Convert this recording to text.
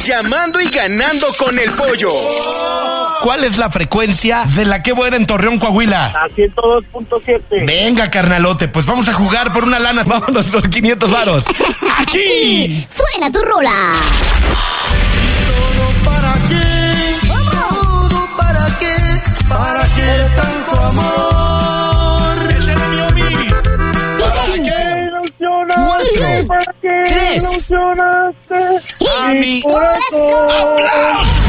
llamando y ganando con el pollo. ¿Cuál es la frecuencia de la que buena en Torreón, Coahuila? A 102.7. Venga, carnalote, pues vamos a jugar por una lana. Vámonos por 500 varos. ¡Aquí! ¡Suena tu rola! ¿Para qué? ¿Todo para qué? ¿Para qué tanto amor? ¡Échale, mi Omi! ¡Dice! ¿Para qué? 3. Ilusionaste A mi ¡Corazón! ¡Aplausos!